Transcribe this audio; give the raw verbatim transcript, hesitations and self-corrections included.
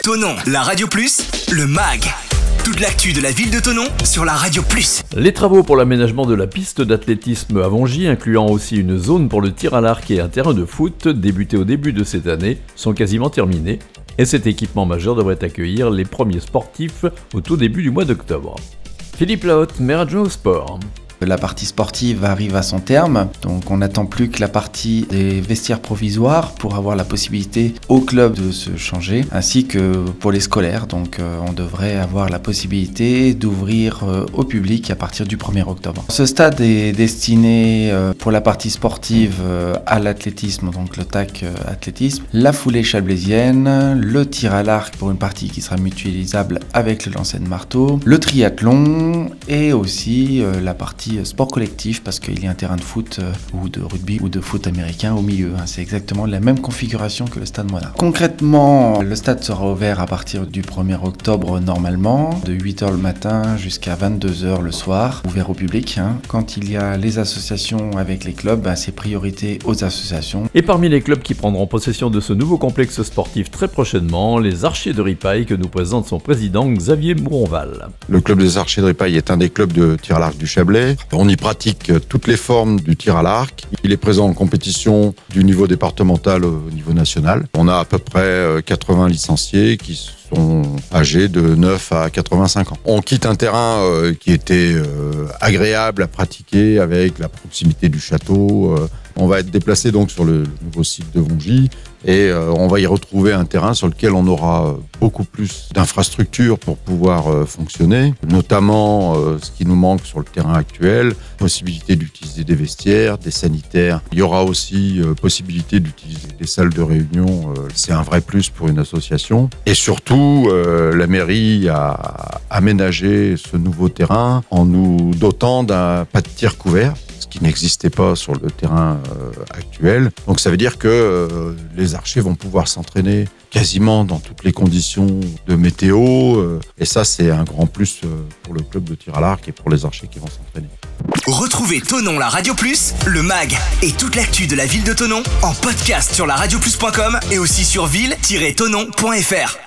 Thonon, la Radio Plus, le M A G. Toute l'actu de la ville de Thonon sur la Radio Plus. Les travaux pour l'aménagement de la piste d'athlétisme à Vongy, incluant aussi une zone pour le tir à l'arc et un terrain de foot, débutés au début de cette année, sont quasiment terminés. Et cet équipement majeur devrait accueillir les premiers sportifs au tout début du mois d'octobre. Philippe Lahotte, maire adjoint au sport. La partie sportive arrive à son terme, donc on n'attend plus que la partie des vestiaires provisoires pour avoir la possibilité au club de se changer, ainsi que pour les scolaires. Donc euh, on devrait avoir la possibilité d'ouvrir euh, au public à partir du premier octobre. Ce stade est destiné euh, pour la partie sportive euh, à l'athlétisme, donc le T A C euh, athlétisme, la foulée chalblaisienne, le tir à l'arc pour une partie qui sera mutualisable avec le lancer de marteau, le triathlon et aussi euh, la partie sport collectif parce qu'il y a un terrain de foot euh, ou de rugby ou de foot américain au milieu. Hein. C'est exactement la même configuration que le stade Monin. Concrètement, le stade sera ouvert à partir du premier octobre normalement, de huit heures le matin jusqu'à vingt-deux heures le soir, ouvert au public. Hein. Quand il y a les associations avec les clubs, bah, c'est priorité aux associations. Et parmi les clubs qui prendront possession de ce nouveau complexe sportif très prochainement, les Archers de Ripaille que nous présente son président Xavier Mouronval. Le club des Archers de Ripaille est un des clubs de tir à l'arc du Chablais. On y pratique toutes les formes du tir à l'arc. Il est présent en compétition du niveau départemental au niveau national. On a à peu près quatre-vingts licenciés qui sont âgés de neuf à quatre-vingt-cinq ans. On quitte un terrain euh, qui était euh, agréable à pratiquer avec la proximité du château. Euh, on va être déplacé donc sur le, le nouveau site de Vongy et euh, on va y retrouver un terrain sur lequel on aura beaucoup plus d'infrastructures pour pouvoir euh, fonctionner, notamment euh, ce qui nous manque sur le terrain actuel, possibilité d'utiliser des vestiaires, des sanitaires. Il y aura aussi euh, possibilité d'utiliser des salles de réunion. Euh, c'est un vrai plus pour une association. Et surtout, euh, la mairie a aménagé ce nouveau terrain en nous dotant d'un pas de tir couvert, qui n'existait pas sur le terrain euh, actuel. Donc ça veut dire que euh, les archers vont pouvoir s'entraîner quasiment dans toutes les conditions de météo. Euh, et ça, c'est un grand plus euh, pour le club de tir à l'arc et pour les archers qui vont s'entraîner. Retrouvez Thonon, la Radio Plus, le M A G et toute l'actu de la ville de Thonon en podcast sur la radio plus point com et aussi sur ville tiret thonon point f r.